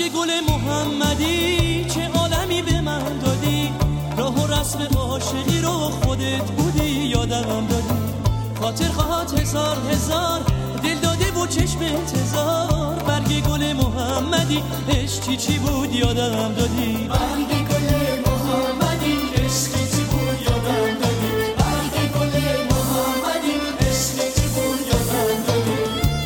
گل محمدی چه عالمی به من دادی، راه و رسم عاشقی رو خودت بودی یادم دادی. خاطر خواهد هزار هزار دل داده و چشم انتظار، برگ گل محمدی عشقی چی بود یادم دادی. برگ گل محمدی عشقی چی بود یادم دادی. برگ گل محمدی عشقی چی بود یادم دادی.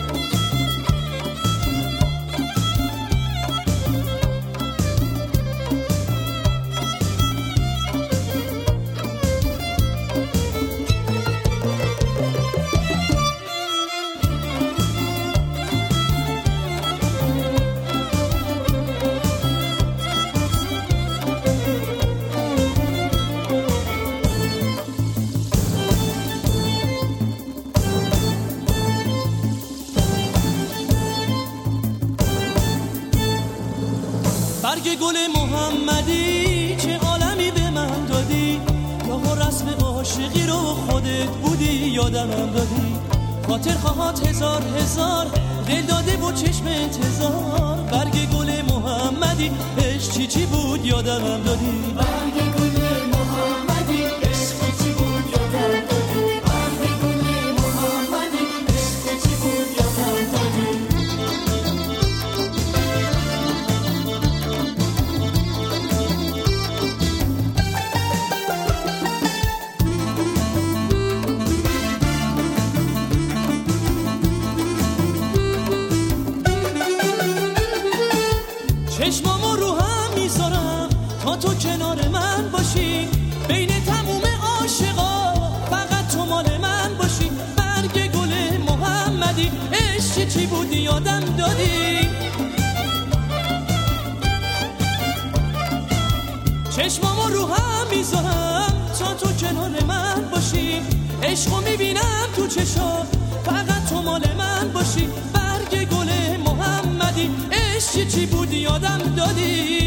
برگ گل محمدی چه عالمی به من دادی، راه و رسم عاشقی رو خودت بودی یادم دادی. خاطر خواهد هزار هزار دل داده و چشم انتظار، برگ گل محمدی عشقی چی بود یادم دادی. برگ گل محمدی عشقی چی بود یادم دادی. برگ گل محمدی عشقی چی بود یادم دادی. چشمامو رو هم میذارم تا تو کنار من باشی، بین تموم عاشقا فقط تو مال من باشی. برگ گل محمدی عشقی چی بودی یادم دادی. چشمامو رو هم میذارم تا تو کنار من باشی، عشقو میبینم تو چشا فقط تو مال من باشی. برگ گل محمدی عشقی چی بودی یادم دادی.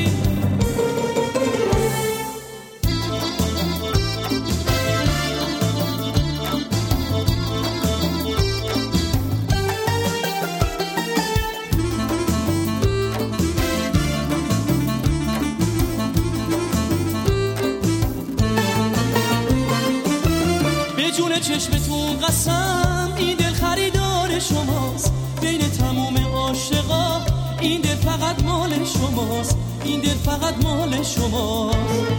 به جون چشمتون قسم این دل خریدار شماست، بین تموم عاشقا این دل فقط مال شماست. این دل فقط مال شماست.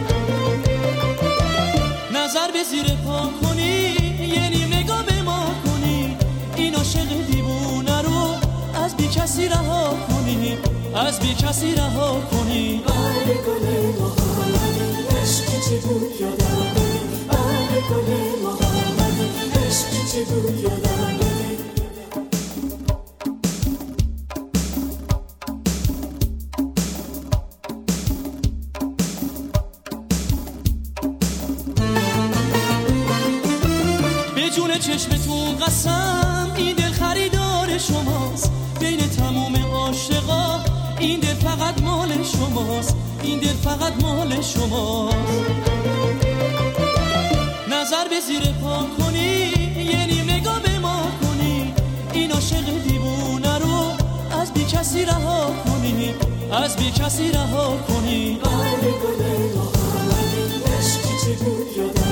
نظر به زیر پا کنی یه نیم نگاه به ما کنی، این عاشق دیوونه رو از بی کسی رها کنی، از بی کسی رها کنی. برگ گل محمدی عشقی چی بود یادم دادی. برگ گل محمدی عشقی چی بود یادم دادی. به جون چشمتون قسم این دل خریدار شماست، بین تموم عاشقا این دل فقط مال شماست. این دل فقط مال شماست. نظر به زیر پا کنی یه نیم نگاه به ما کنی، این عاشق دیوونه رو از بی کسی رها کنی، از بی کسی رها کنی. برگ گل محمدی عشقی چی بود یادم